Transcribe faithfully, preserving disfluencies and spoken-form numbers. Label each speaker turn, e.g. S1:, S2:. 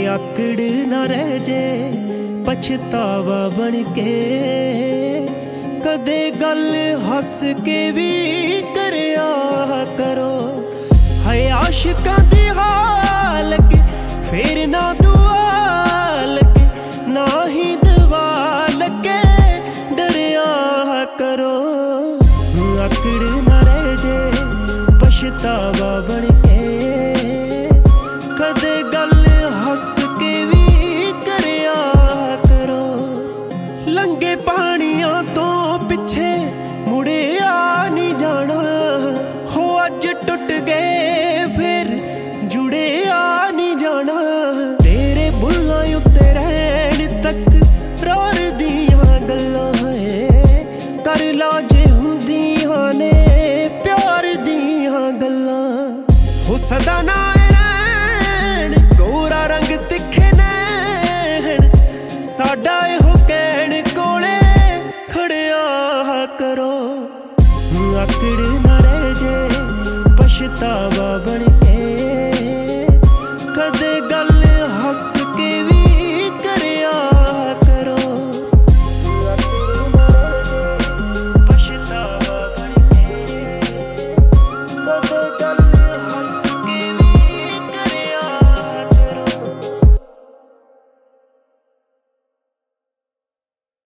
S1: आकड़ ना रह जे पछतावा बन के, कदे गल हस के भी करया करो। है आशिकां दी हाल के फिर ना दुआ लगे, ना ही दवा लगे डरिया करो। आकड़ ना रह जे पछतावा बन के, कदे गल हस के भी करया करो। लंगे पानियां तो पिछे मुड़े आ नहीं जाना, हो अज टुट गए फिर जुड़े आ नहीं जाना। तेरे बुल्लां उत्ते रहन तक रार दियां गल्लां है, कर ला जे हुंदियां ने प्यार दियां गल्लां। हो सदा ना गोरा रंग तिखे नैन, साडा इहो कहण कोले खड़िया करो। आकड़ ना रह जे पछतावा बन के, कदे गल